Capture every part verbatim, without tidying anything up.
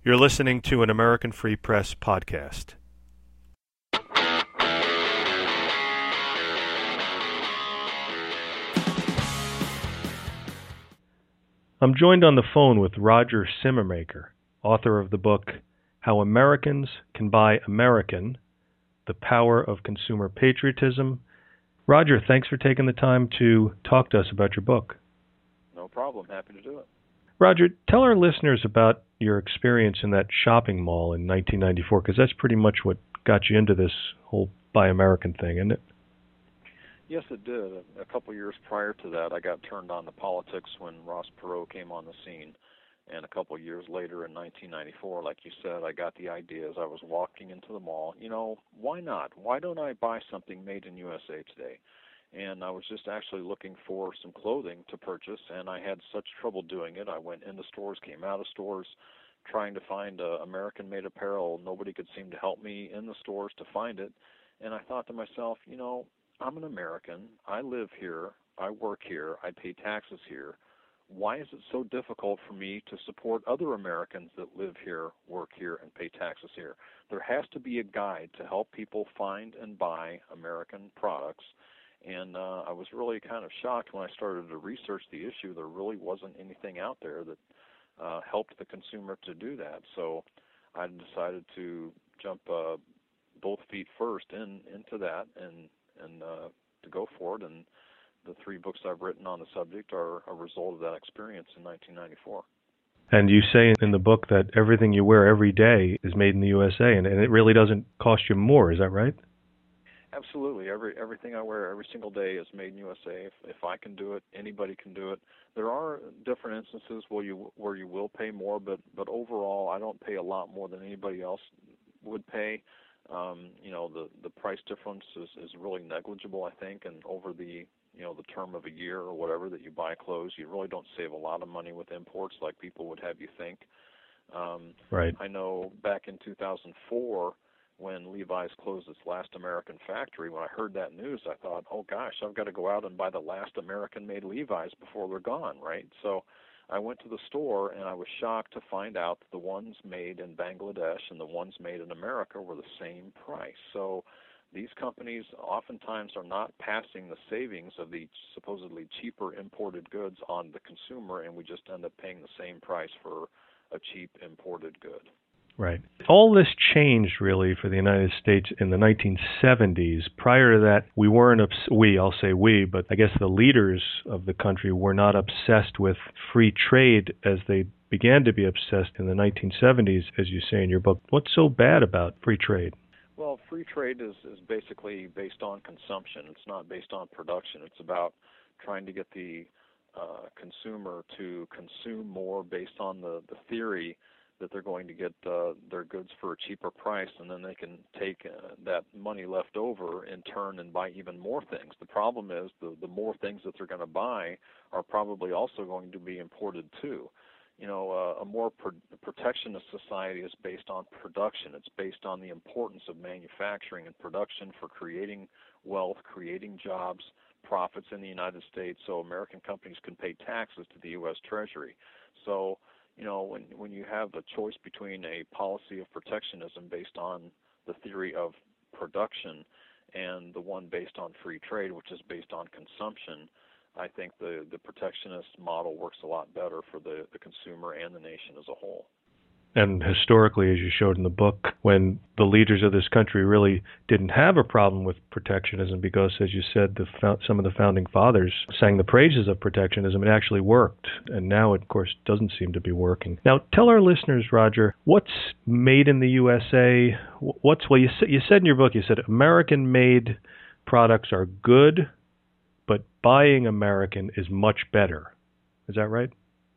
You're listening to an American Free Press podcast. I'm joined on the phone with Roger Simmermaker, author of the book How Americans Can Buy American, The Power of Consumer Patriotism. Roger, thanks for taking the time to talk to us about your book. No problem. Happy to do it. Roger, tell our listeners about your experience in that shopping mall in nineteen ninety-four, because that's pretty much what got you into this whole Buy American thing, isn't it? Yes, it did. A couple years prior to that, I got turned on to politics when Ross Perot came on the scene. And a couple years later in nineteen ninety-four, like you said, I got the idea as I was walking into the mall, you know, why not? Why don't I buy something made in U S A today? And I was just actually looking for some clothing to purchase, and I had such trouble doing it. I went into stores, came out of stores, trying to find uh, American-made apparel. Nobody could seem to help me in the stores to find it. And I thought to myself, you know, I'm an American. I live here. I work here. I pay taxes here. Why is it so difficult for me to support other Americans that live here, work here, and pay taxes here? There has to be a guide to help people find and buy American products. And uh, I was really kind of shocked when I started to research the issue. There really wasn't anything out there that uh, helped the consumer to do that. So I decided to jump uh, both feet first in into that and and uh, to go for it. And the three books I've written on the subject are a result of that experience in nineteen ninety-four. And you say in the book that everything you wear every day is made in the U S A, and, and it really doesn't cost you more. Is that right? Absolutely. Every everything I wear every single day is made in U S A. If, if I can do it, anybody can do it. There are different instances where you where you will pay more, but but overall, I don't pay a lot more than anybody else would pay. Um, you know, the the price difference is, is really negligible, I think, and over the you know the term of a year or whatever that you buy clothes, you really don't save a lot of money with imports like people would have you think. Um, right. I know back in two thousand four, when Levi's closed its last American factory, when I heard that news, I thought, oh gosh, I've got to go out and buy the last American-made Levi's before they're gone, right? So I went to the store, and I was shocked to find out that the ones made in Bangladesh and the ones made in America were the same price. So these companies oftentimes are not passing the savings of the supposedly cheaper imported goods on the consumer, and we just end up paying the same price for a cheap imported good. Right. All this changed really for the United States in the nineteen seventies. Prior to that, we weren't, obs- we, I'll say we, but I guess the leaders of the country were not obsessed with free trade as they began to be obsessed in the nineteen seventies, as you say in your book. What's so bad about free trade? Well, free trade is, is basically based on consumption. It's not based on production. It's about trying to get the uh, consumer to consume more based on the, the theory that they're going to get uh, their goods for a cheaper price, and then they can take uh, that money left over in turn and buy even more things. The problem is the, the more things that they're going to buy are probably also going to be imported too. You know, uh, a more pro- protectionist society is based on production. It's based on the importance of manufacturing and production for creating wealth, creating jobs, profits in the United States, so American companies can pay taxes to the U S Treasury. So you know, when when you have a choice between a policy of protectionism based on the theory of production and the one based on free trade, which is based on consumption, I think the, the protectionist model works a lot better for the, the consumer and the nation as a whole. And historically, as you showed in the book, when the leaders of this country really didn't have a problem with protectionism because, as you said, the, some of the founding fathers sang the praises of protectionism, it actually worked. And now, of course, doesn't seem to be working. Now, tell our listeners, Roger, what's made in the U S A? What's, well, you, you said in your book, you said American-made products are good, but buying American is much better. Is that right?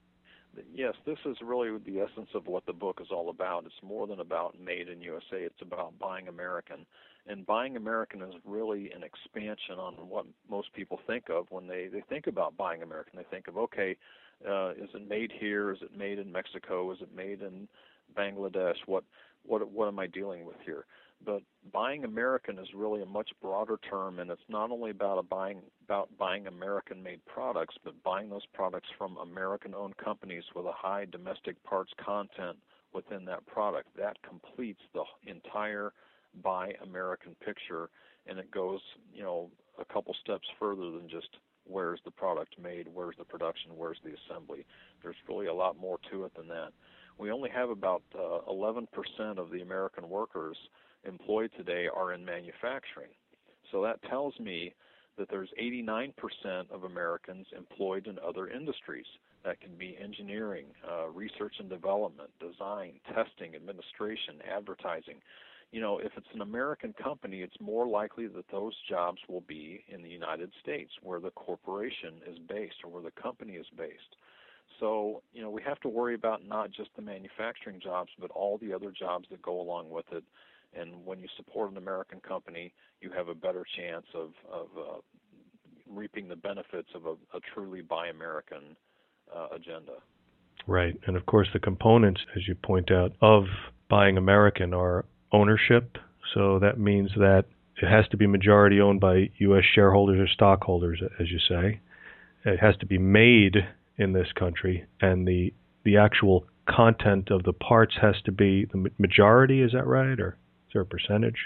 Yes, this is really the essence of what the book is all about. It's more than about made in U S A. It's about buying American. And buying American is really an expansion on what most people think of when they, they think about buying American. They think of, okay, uh, is it made here? Is it made in Mexico? Is it made in Bangladesh? What what what am I dealing with here? But buying American is really a much broader term, and it's not only about a buying about buying American-made products, but buying those products from American-owned companies with a high domestic parts content, within that product. That completes the entire Buy American picture, and it goes, you know, a couple steps further than just where's the product made, where's the production, where's the assembly. There's really a lot more to it than that. We only have about uh, eleven percent of the American workers employed today are in manufacturing. So that tells me that there's eighty-nine percent of Americans employed in other industries. That can be engineering, uh, research and development, design, testing, administration, advertising. You know, if it's an American company, it's more likely that those jobs will be in the United States, where the corporation is based or where the company is based. So, you know, we have to worry about not just the manufacturing jobs, but all the other jobs that go along with it. And when you support an American company, you have a better chance of, of uh, reaping the benefits of a, a truly Buy American uh, agenda. Right. And of course, the components, as you point out, of buying American are ownership. So that means that it has to be majority owned by U S shareholders or stockholders, as you say. It has to be made in this country, and the the actual content of the parts has to be the majority. Is that right, or is there a percentage?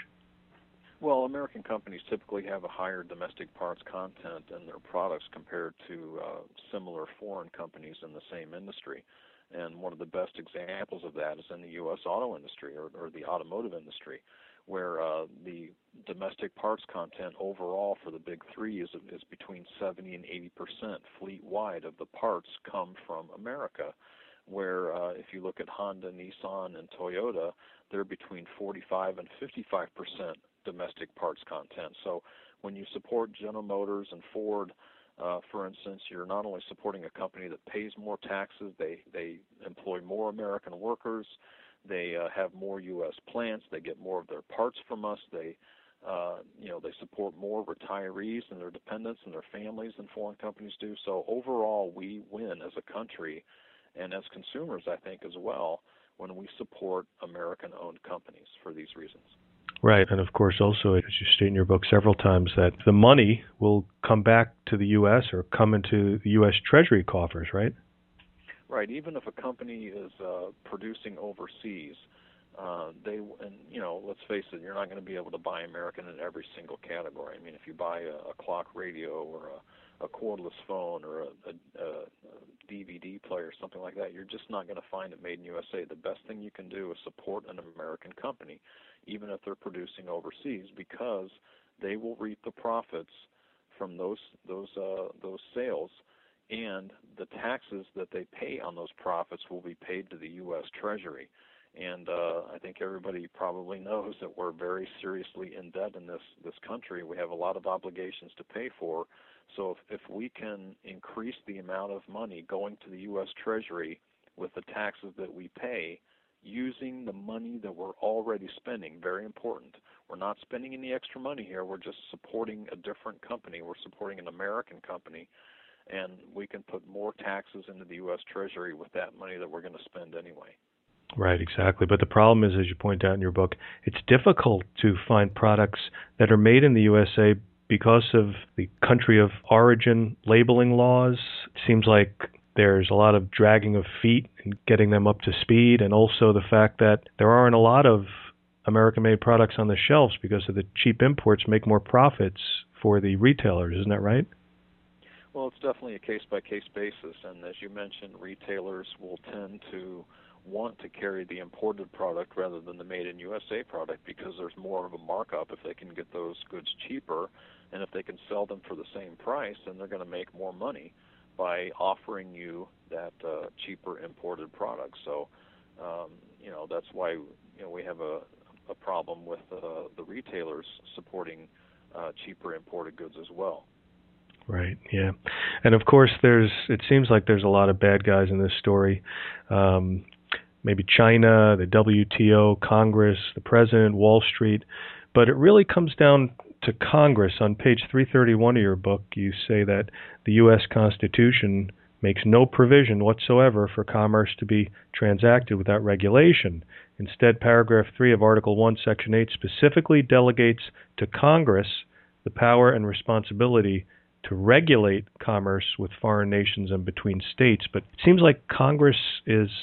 Well, American companies typically have a higher domestic parts content in their products compared to uh, similar foreign companies in the same industry. And one of the best examples of that is in the U S auto industry or, or the automotive industry, where uh, the domestic parts content overall for the big three is, is between seventy and eighty percent fleet-wide of the parts come from America, where uh, if you look at Honda, Nissan, and Toyota, they're between forty-five and fifty-five percent domestic parts content. So when you support General Motors and Ford, Uh, for instance, you're not only supporting a company that pays more taxes, they, they employ more American workers, they uh, have more U S plants, they get more of their parts from us, they, uh, you know, they support more retirees and their dependents and their families than foreign companies do. So overall, we win as a country and as consumers, I think, as well, when we support American-owned companies for these reasons. Right, and of course also, as you state in your book several times, that the money will come back to the U S or come into the U S Treasury coffers, right? Right, even if a company is uh, producing overseas, uh, they, and you know, let's face it, you're not going to be able to buy American in every single category. I mean, if you buy a, a clock radio or a, a cordless phone or a, a, a D V D player, something like that, you're just not going to find it made in U S A. The best thing you can do is support an American company, even if they're producing overseas, because they will reap the profits from those those uh, those sales, and the taxes that they pay on those profits will be paid to the U S Treasury. And uh, I think everybody probably knows that we're very seriously in debt in this this country. We have a lot of obligations to pay for. So if, if we can increase the amount of money going to the U S Treasury with the taxes that we pay, using the money that we're already spending, very important. We're not spending any extra money here. We're just supporting a different company. We're supporting an American company, and we can put more taxes into the U S Treasury with that money that we're going to spend anyway. Right, exactly. But the problem is, as you point out in your book, it's difficult to find products that are made in the U S A because of the country of origin labeling laws. It seems like there's a lot of dragging of feet and getting them up to speed, and also the fact that there aren't a lot of American-made products on the shelves because of the cheap imports make more profits for the retailers. Isn't that right? Well, it's definitely a case-by-case basis, and as you mentioned, retailers will tend to want to carry the imported product rather than the made-in-U S A product because there's more of a markup if they can get those goods cheaper, and if they can sell them for the same price, then they're going to make more money by offering you that uh, cheaper imported product. So, um, you know, that's why you know we have a, a problem with uh, the retailers supporting uh, cheaper imported goods as well. Right, yeah. And of course, there's it seems like there's a lot of bad guys in this story. Um, maybe China, the W T O, Congress, the president, Wall Street. But it really comes down to Congress. On page three thirty-one of your book, you say that the U S Constitution makes no provision whatsoever for commerce to be transacted without regulation. Instead, paragraph three of Article one, Section eight specifically delegates to Congress the power and responsibility to regulate commerce with foreign nations and between states. But it seems like Congress is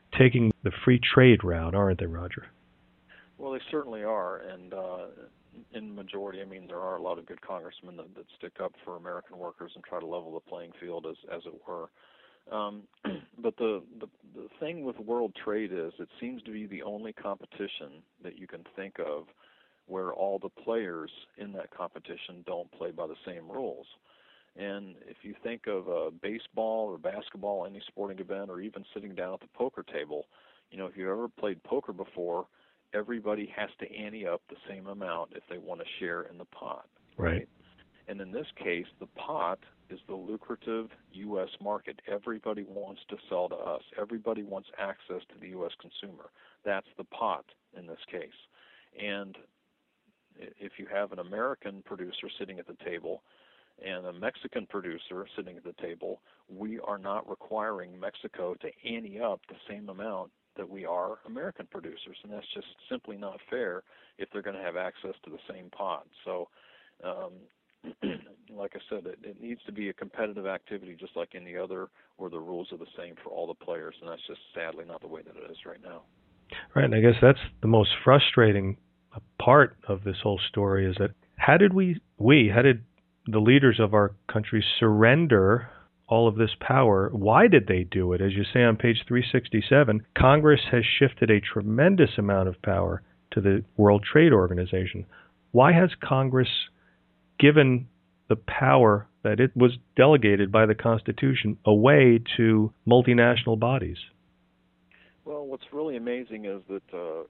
taking the free trade route, aren't they, Roger? Well, they certainly are, and uh, in majority, I mean, there are a lot of good congressmen that, that stick up for American workers and try to level the playing field, as as it were. Um, but the, the the thing with world trade is it seems to be the only competition that you can think of where all the players in that competition don't play by the same rules. And if you think of uh, baseball or basketball, any sporting event, or even sitting down at the poker table, you know, if you've ever played poker before, everybody has to ante up the same amount if they want to share in the pot. Right. And in this case, the pot is the lucrative U S market. Everybody wants to sell to us. Everybody wants access to the U S consumer. That's the pot in this case. And if you have an American producer sitting at the table and a Mexican producer sitting at the table, we are not requiring Mexico to ante up the same amount that we are American producers, and that's just simply not fair if they're going to have access to the same pot. So, um, like I said, it, it needs to be a competitive activity just like any other, where the rules are the same for all the players, and that's just sadly not the way that it is right now. Right, and I guess that's the most frustrating part of this whole story is that how did we, we, how did the leaders of our country surrender all of this power? Why did they do it? As you say on page three sixty-seven, Congress has shifted a tremendous amount of power to the World Trade Organization. Why has Congress given the power that it was delegated by the Constitution away to multinational bodies? Well, what's really amazing is that uh,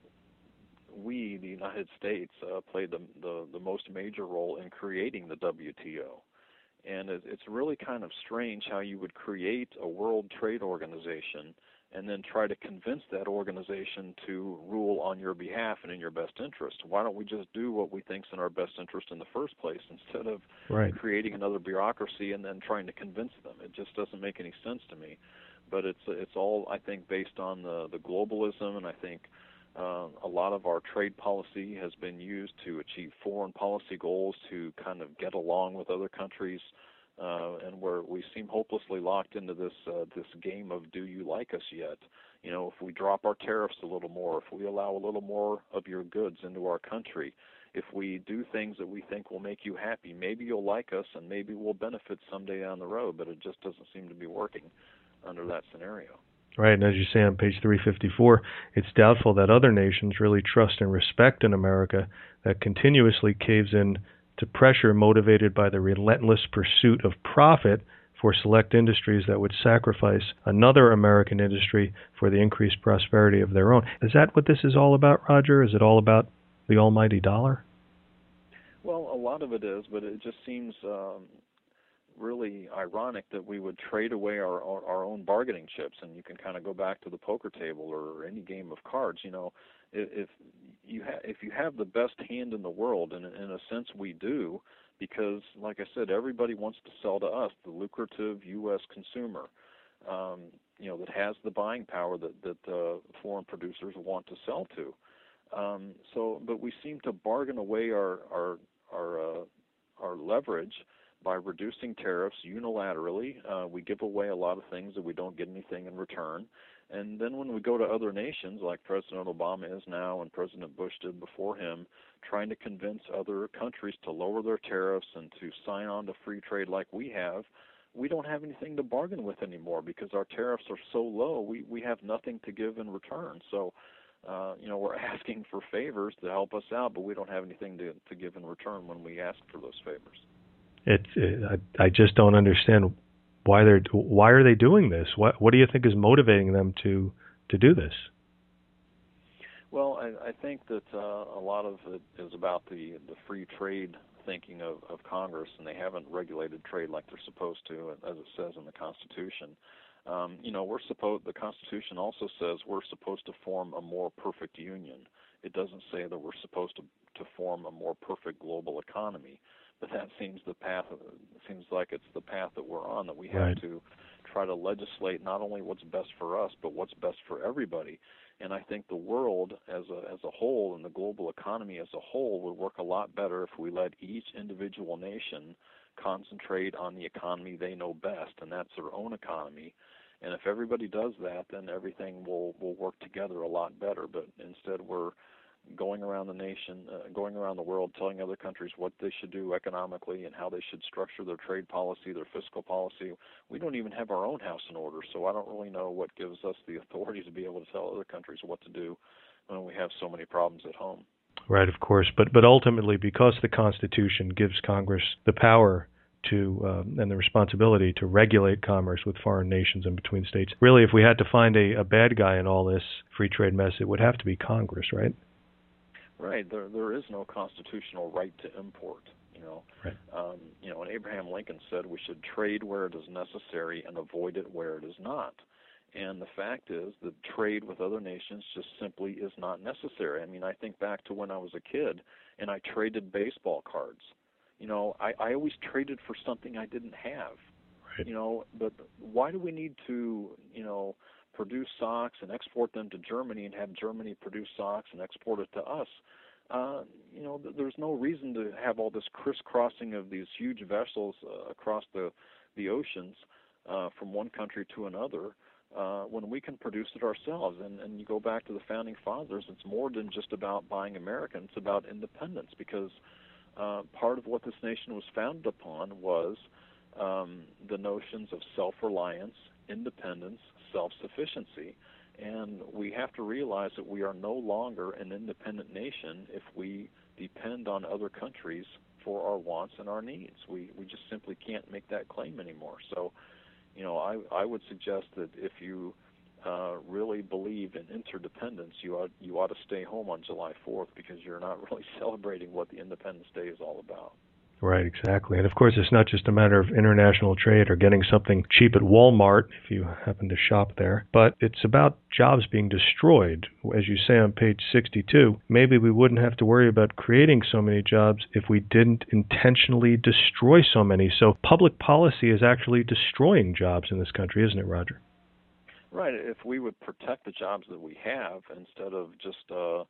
we, the United States, uh, played the, the, the most major role in creating the W T O. And it's really kind of strange how you would create a World Trade Organization and then try to convince that organization to rule on your behalf and in your best interest. Why don't we just do what we think's in our best interest in the first place instead of right. creating another bureaucracy and then trying to convince them? It just doesn't make any sense to me. But it's it's all, I think, based on the, the globalism, and I think uh, a lot of our trade policy has been used to achieve foreign policy goals, to kind of get along with other countries, uh, and where we seem hopelessly locked into this uh, this game of do you like us yet? You know, if we drop our tariffs a little more, if we allow a little more of your goods into our country, if we do things that we think will make you happy, maybe you'll like us and maybe we'll benefit someday down the road, but it just doesn't seem to be working under that scenario. Right, and as you say on page three fifty-four, it's doubtful that other nations really trust and respect an America that continuously caves in to pressure motivated by the relentless pursuit of profit for select industries that would sacrifice another American industry for the increased prosperity of their own. Is that what this is all about, Roger? Is it all about the almighty dollar? Well, a lot of it is, but it just seems um, really ironic that we would trade away our, our our own bargaining chips. And you can kind of go back to the poker table or any game of cards. You know, if, if you ha- if you have the best hand in the world, and in a sense we do, because like I said, everybody wants to sell to us, the lucrative U S consumer, um, you know, that has the buying power that that uh, foreign producers want to sell to. Um, so, but we seem to bargain away our our our uh, our leverage by reducing tariffs unilaterally. Uh, we give away a lot of things that we don't get anything in return. And then when we go to other nations, like President Obama is now and President Bush did before him, trying to convince other countries to lower their tariffs and to sign on to free trade like we have, we don't have anything to bargain with anymore because our tariffs are so low, we, we have nothing to give in return. So, uh, you know, we're asking for favors to help us out, but we don't have anything to, to give in return when we ask for those favors. It, it, I, I just don't understand why they're why are they doing this? What what do you think is motivating them to to do this? Well, I, I think that uh, a lot of it is about the the free trade thinking of, of Congress, and they haven't regulated trade like they're supposed to, as it says in the Constitution. Um, you know, we're supposed the Constitution also says we're supposed to form a more perfect union. It doesn't say that we're supposed to to form a more perfect global economy. But that seems the path. It seems like it's the path that we're on. That we have right. to try to legislate not only what's best for us, but what's best for everybody. And I think the world as a as a whole and the global economy as a whole would work a lot better if we let each individual nation concentrate on the economy they know best, and that's their own economy. And if everybody does that, then everything will, will work together a lot better. But instead, we're going around the nation, uh, going around the world, telling other countries what they should do economically and how they should structure their trade policy, their fiscal policy. We don't even have our own house in order, so I don't really know what gives us the authority to be able to tell other countries what to do when we have so many problems at home. Right, of course. But but ultimately, because the Constitution gives Congress the power to um, and the responsibility to regulate commerce with foreign nations and between states, really, if we had to find a, a bad guy in all this free trade mess, it would have to be Congress, right? Right. There there is no constitutional right to import. You know, right. um, you know, and Abraham Lincoln said we should trade where it is necessary and avoid it where it is not. And the fact is that trade with other nations just simply is not necessary. I mean, I think back to when I was a kid and I traded baseball cards. You know, I, I always traded for something I didn't have. Right. You know, but why do we need to, you know, produce socks and export them to Germany and have Germany produce socks and export it to us? Uh, you know, th- there's no reason to have all this crisscrossing of these huge vessels uh, across the the oceans uh, from one country to another uh, when we can produce it ourselves. And, and you go back to the founding fathers, it's more than just about buying American. It's about independence, because uh, part of what this nation was founded upon was um, the notions of self-reliance, independence, self-sufficiency. And we have to realize that we are no longer an independent nation if we depend on other countries for our wants and our needs. We we just simply can't make that claim anymore. So, you know, I, I would suggest that if you uh, really believe in interdependence, you ought, you ought to stay home on July fourth, because you're not really celebrating what the Independence Day is all about. Right, exactly. And of course, it's not just a matter of international trade or getting something cheap at Walmart if you happen to shop there, but it's about jobs being destroyed. As you say on page sixty-two, maybe we wouldn't have to worry about creating so many jobs if we didn't intentionally destroy so many. So public policy is actually destroying jobs in this country, isn't it, Roger? Right. If we would protect the jobs that we have instead of just, uh,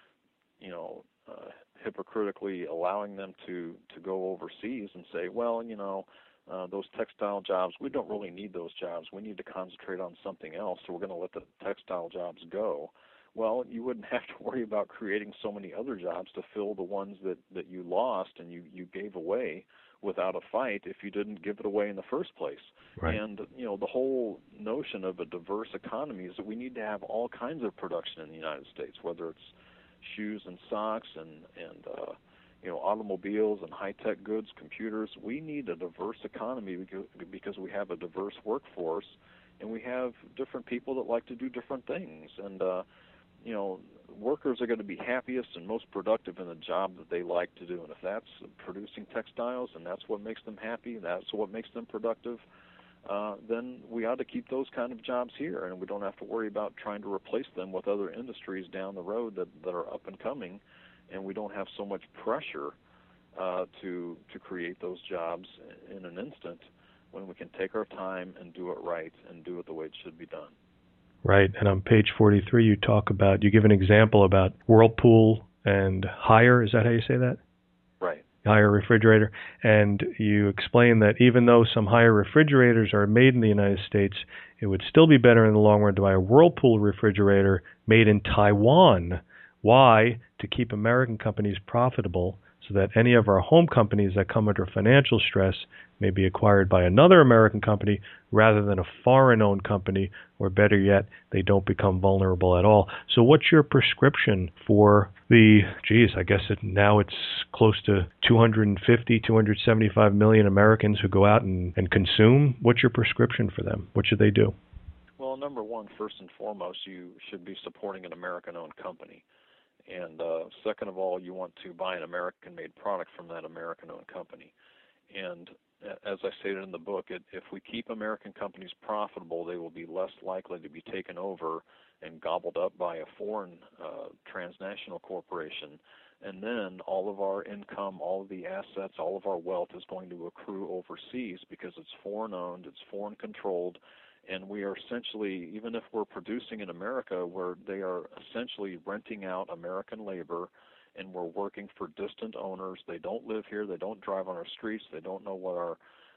you know, uh, hypocritically allowing them to, to go overseas and say, well, you know, uh, those textile jobs, we don't really need those jobs. We need to concentrate on something else, so we're going to let the textile jobs go. Well, you wouldn't have to worry about creating so many other jobs to fill the ones that, that you lost and you, you gave away without a fight if you didn't give it away in the first place. Right. And, you know, the whole notion of a diverse economy is that we need to have all kinds of production in the United States, whether it's shoes and socks and, and uh, you know, automobiles and high-tech goods, computers. We need a diverse economy because, because we have a diverse workforce, and we have different people that like to do different things. And, uh, you know, workers are going to be happiest and most productive in the job that they like to do. And if that's producing textiles and that's what makes them happy, that's what makes them productive, uh, then we ought to keep those kind of jobs here, and we don't have to worry about trying to replace them with other industries down the road that, that are up and coming, and we don't have so much pressure uh, to to create those jobs in an instant when we can take our time and do it right and do it the way it should be done. Right, and on page forty-three you talk about, you give an example about Whirlpool and Haier, is that how you say that? Right. Haier refrigerator, and you explain that even though some Haier refrigerators are made in the United States, it would still be better in the long run to buy a Whirlpool refrigerator made in Taiwan. Why? To keep American companies profitable, so that any of our home companies that come under financial stress may be acquired by another American company rather than a foreign-owned company, or better yet, they don't become vulnerable at all. So what's your prescription for the, geez, I guess it, now it's close to two hundred fifty, two hundred seventy-five million Americans who go out and, and consume? What's your prescription for them? What should they do? Well, number one, first and foremost, you should be supporting an American-owned company. And uh, second of all, you want to buy an American-made product from that American-owned company. And as I stated in the book, it, if we keep American companies profitable, they will be less likely to be taken over and gobbled up by a foreign uh, transnational corporation. And then all of our income, all of the assets, all of our wealth is going to accrue overseas because it's foreign-owned, it's foreign-controlled, and we are essentially, even if we're producing in America, where they are essentially renting out American labor, and we're working for distant owners. They don't live here. They don't drive on our streets. They don't know what our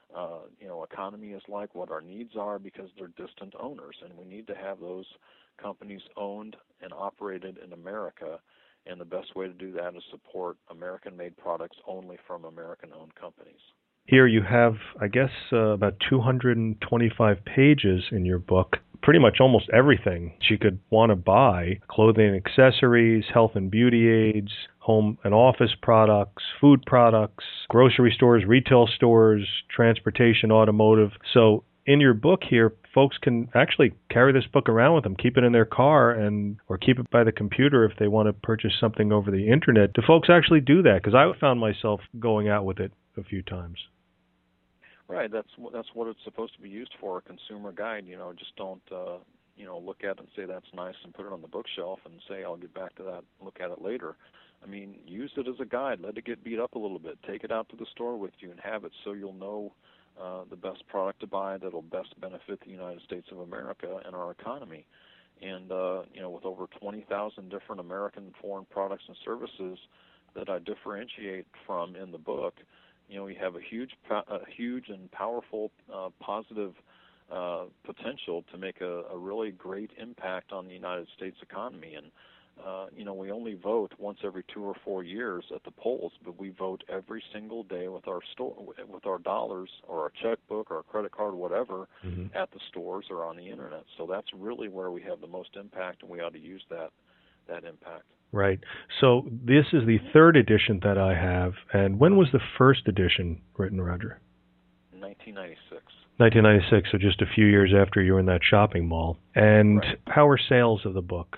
uh, you know, economy is like, what our needs are, because they're distant owners, and we need to have those companies owned and operated in America. And the best way to do that is support American-made products only from American-owned companies. Here you have, I guess, uh, about two hundred twenty-five pages in your book, pretty much almost everything you could want to buy: clothing and accessories, health and beauty aids, home and office products, food products, grocery stores, retail stores, transportation, automotive. So in your book here, folks can actually carry this book around with them, keep it in their car, and or keep it by the computer if they want to purchase something over the internet. Do folks actually do that? Because I found myself going out with it a few times. Right, that's that's what it's supposed to be used for, a consumer guide. You know, just don't uh, you know look at it and say that's nice and put it on the bookshelf and say I'll get back to that, look at it later. I mean, use it as a guide. Let it get beat up a little bit. Take it out to the store with you and have it so you'll know uh, the best product to buy that'll best benefit the United States of America and our economy. And uh, you know, with over twenty thousand different American foreign products and services that I differentiate from in the book, you know, we have a huge, a huge and powerful, uh, positive uh, potential to make a, a really great impact on the United States economy. And uh, you know, we only vote once every two or four years at the polls, but we vote every single day with our store, with our dollars or our checkbook or our credit card, whatever, mm-hmm. at the stores or on the internet. So that's really where we have the most impact, and we ought to use that that impact. Right. So this is the third edition that I have. And when was the first edition written, Roger? nineteen ninety-six. nineteen ninety-six, so just a few years after you were in that shopping mall. And right. How are sales of the book?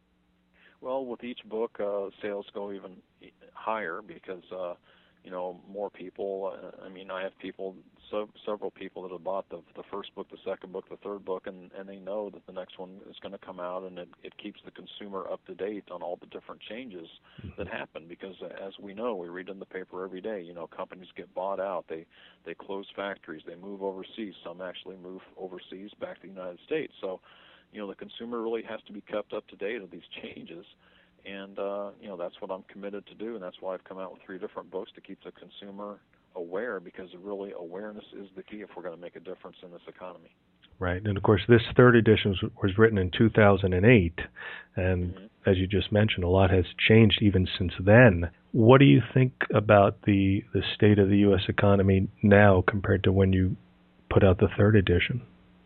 Well, with each book, uh, sales go even higher because, uh, you know, more people, uh, I mean, I have people, so, several people that have bought the the first book, the second book, the third book, and, and they know that the next one is going to come out, and it, it keeps the consumer up to date on all the different changes mm-hmm. that happen, because uh, as we know, we read in the paper every day, you know, companies get bought out, they, they close factories, they move overseas, some actually move overseas back to the United States. So, you know, the consumer really has to be kept up to date with these changes. And, uh, you know, that's what I'm committed to do, and that's why I've come out with three different books to keep the consumer aware, because really awareness is the key if we're going to make a difference in this economy. Right. And, of course, this third edition was, was written in two thousand eight, and mm-hmm. as you just mentioned, a lot has changed even since then. What do you think about the, the state of the U S economy now compared to when you put out the third edition?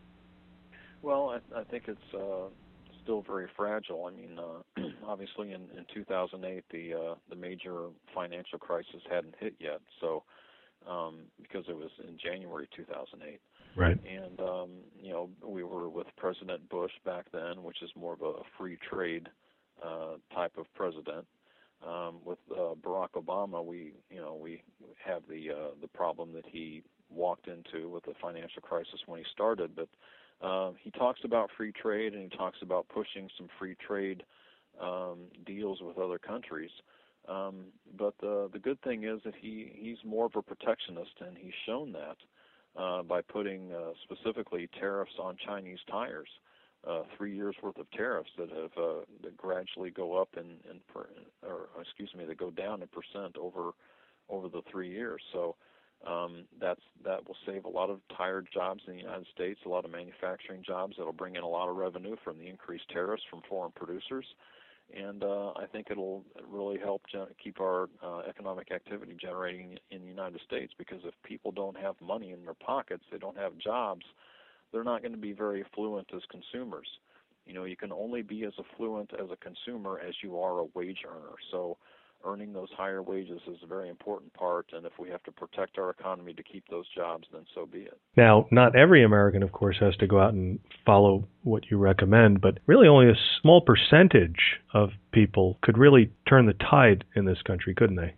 Well, I, I think it's... Uh, still very fragile. I mean, uh, obviously in, in two thousand eight, the uh, the major financial crisis hadn't hit yet, so um, because it was in January two thousand eight. Right. And, um, you know, we were with President Bush back then, which is more of a free trade uh, type of president. Um, with uh, Barack Obama, we, you know, we have the uh, the problem that he walked into with the financial crisis when he started, but Uh, he talks about free trade, and he talks about pushing some free trade um, deals with other countries. Um, but the the good thing is that he, he's more of a protectionist, and he's shown that uh, by putting uh, specifically tariffs on Chinese tires, uh, three years worth of tariffs that have uh, that gradually go up in, in per, or excuse me, that go down in percent over over the three years. So. Um, that's that will save a lot of tire jobs in the United States, a lot of manufacturing jobs. That'll bring in a lot of revenue from the increased tariffs from foreign producers, and uh, I think it'll really help gen- keep our uh, economic activity generating in the United States. Because if people don't have money in their pockets, they don't have jobs, they're not going to be very affluent as consumers. You know, you can only be as affluent as a consumer as you are a wage earner. So earning those higher wages is a very important part, and if we have to protect our economy to keep those jobs, then so be it. Now, not every American, of course, has to go out and follow what you recommend, but really only a small percentage of people could really turn the tide in this country, couldn't they?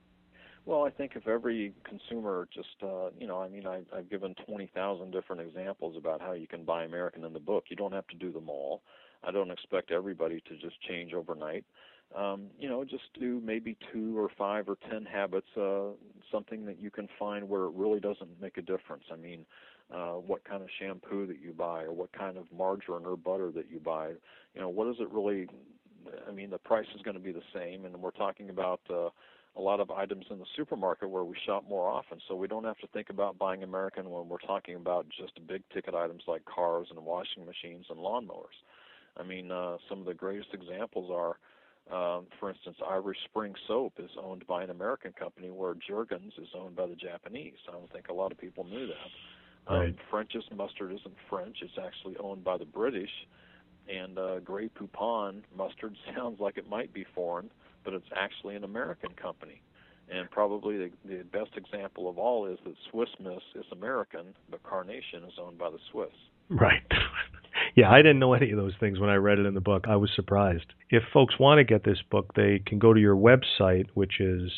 Well, I think if every consumer just, uh, you know, I mean, I, I've given twenty thousand different examples about how you can buy American in the book. You don't have to do them all. I don't expect everybody to just change overnight. Um, you know, just do maybe two or five or ten habits, uh, something that you can find where it really doesn't make a difference. I mean, uh, what kind of shampoo that you buy, or what kind of margarine or butter that you buy. You know, what is it really, I mean, the price is going to be the same, and we're talking about uh, a lot of items in the supermarket where we shop more often, so we don't have to think about buying American when we're talking about just big ticket items like cars and washing machines and lawnmowers. I mean, uh, some of the greatest examples are, um, for instance, Irish Spring soap is owned by an American company, where Jergens is owned by the Japanese. I don't think a lot of people knew that. Right. Um, French's mustard isn't French; it's actually owned by the British. And uh, Grey Poupon mustard sounds like it might be foreign, but it's actually an American company. And probably the, the best example of all is that Swiss Miss is American, but Carnation is owned by the Swiss. Right. Yeah, I didn't know any of those things when I read it in the book. I was surprised. If folks want to get this book, they can go to your website, which is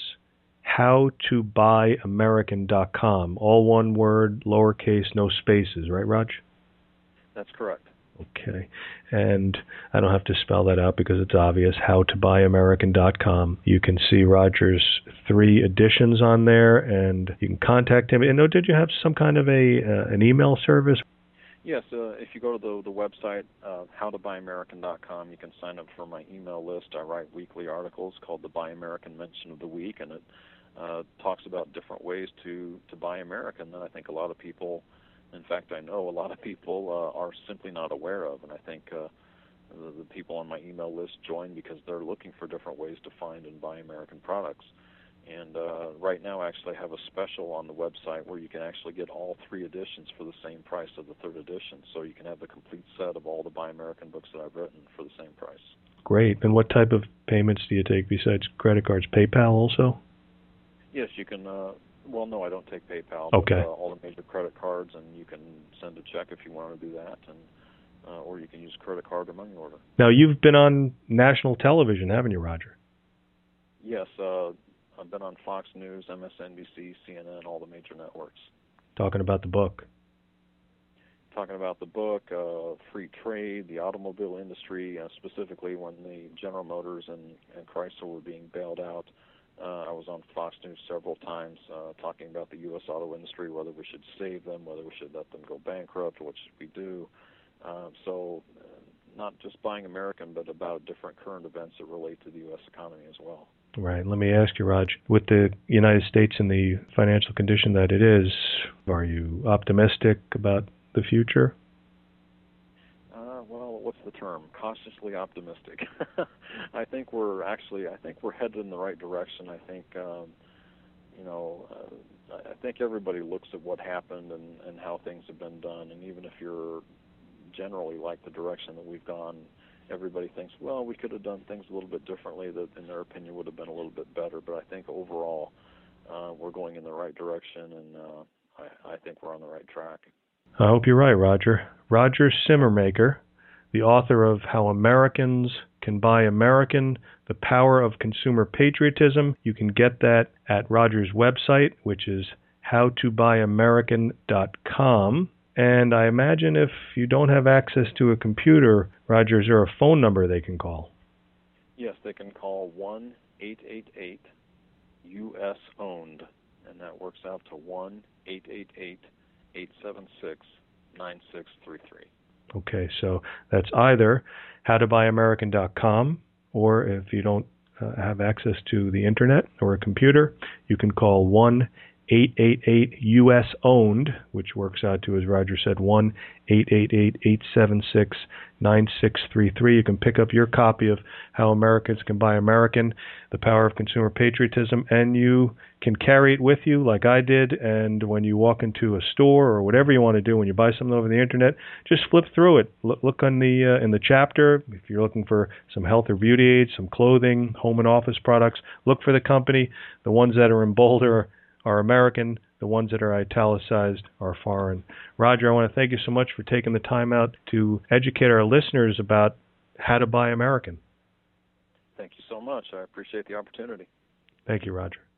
how to buy american dot com. All one word, lowercase, no spaces. Right, Raj? That's correct. Okay. And I don't have to spell that out because it's obvious, how to buy american dot com. You can see Roger's three editions on there, and you can contact him. And no, did you have some kind of a uh, an email service? Yes, uh, if you go to the, the website, uh, how to buy american dot com, you can sign up for my email list. I write weekly articles called the Buy American Mention of the Week, and it uh, talks about different ways to, to buy American that I think a lot of people, in fact, I know a lot of people uh, are simply not aware of. And I think uh, the, the people on my email list join because they're looking for different ways to find and buy American products. And uh, right now, actually, I have a special on the website where you can actually get all three editions for the same price of the third edition. So you can have the complete set of all the Buy American books that I've written for the same price. Great. And what type of payments do you take besides credit cards? PayPal also? Yes, you can. Uh, well, no, I don't take PayPal. Okay. But, uh, all the major credit cards, and you can send a check if you want to do that, and uh, or you can use credit card or money order. Now, you've been on national television, haven't you, Roger? Yes. Uh, I've been on Fox News, M S N B C, C N N, all the major networks. Talking about the book. Talking about the book, uh, free trade, the automobile industry, uh, specifically when the General Motors and, and Chrysler were being bailed out. Uh, I was on Fox News several times uh, talking about the U S auto industry, whether we should save them, whether we should let them go bankrupt, what should we do. Uh, so uh, not just buying American, but about different current events that relate to the U S economy as well. Right. Let me ask you, Raj, with the United States and the financial condition that it is, are you optimistic about the future? Uh, well, what's the term? Cautiously optimistic. I think we're actually, I think we're headed in the right direction. I think, um, you know, uh, I think everybody looks at what happened and, and how things have been done, and even if you're generally like the direction that we've gone, everybody thinks, well, we could have done things a little bit differently that, in their opinion, would have been a little bit better. But I think overall, uh, we're going in the right direction, and uh, I, I think we're on the right track. I hope you're right, Roger. Roger Simmermaker, the author of How Americans Can Buy American, The Power of Consumer Patriotism. You can get that at Roger's website, which is how to buy american dot com. And I imagine if you don't have access to a computer, Roger, is there a phone number they can call? Yes, they can call one eight eight eight U S owned, and that works out to one eight eight eight eight seven six nine six three three. Okay, so that's either how to buy american dot com, or if you don't uh, have access to the internet or a computer, you can call one eight eight eight U S owned, which works out to, as Roger said, one eight eight eight eight seven six nine six three three. You can pick up your copy of How Americans Can Buy American, The Power of Consumer Patriotism, and you can carry it with you like I did, and when you walk into a store or whatever you want to do, when you buy something over the internet, just flip through it. Look, look on the uh, in the chapter. If you're looking for some health or beauty aids, some clothing, home and office products, look for the company. The ones that are in bold are are American. The ones that are italicized are foreign. Roger, I want to thank you so much for taking the time out to educate our listeners about how to buy American. Thank you so much. I appreciate the opportunity. Thank you, Roger.